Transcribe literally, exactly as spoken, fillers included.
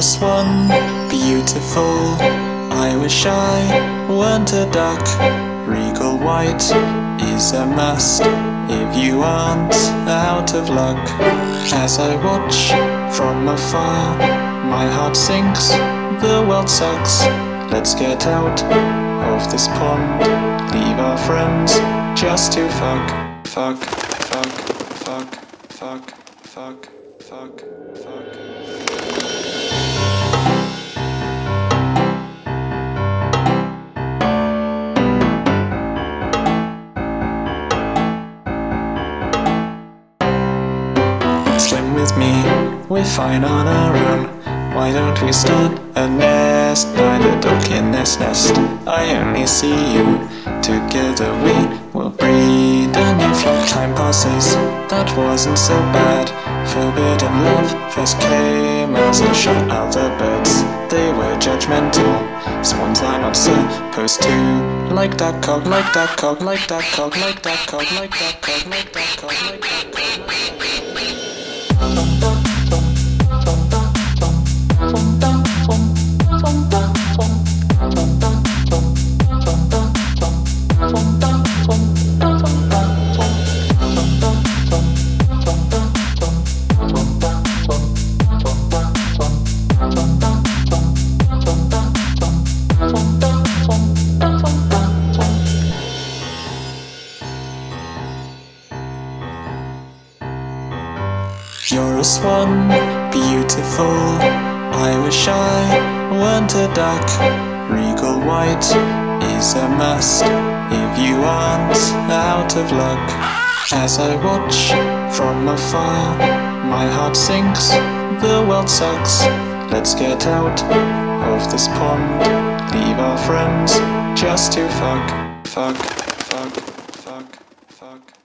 swan, beautiful. I wish I weren't a duck. Regal white is a must if you aren't out of luck. As I watch from afar, my heart sinks, the world sucks. Let's get out of this pond, leave our friends just to fuck, fuck, fuck, fuck, fuck, fuck, fuck, fuck. Swim with me, we're fine on our own. Why don't we start a nest by the duck in this nest? I only see you, together we will breed a new flock. Time passes, that wasn't so bad. Forbidden love first came as a shot. Other birds, they were judgmental. Swans are not supposed to like that cock, like that cock, like that cock, like that cock, like that cock, like that cock, like that cock. You're a swan, beautiful. I wish I weren't a duck. Regal white is a must if you aren't out of luck. As I watch from afar, my heart sinks, the world sucks. Let's get out of this pond, leave our friends just to fuck, fuck, fuck, fuck, fuck.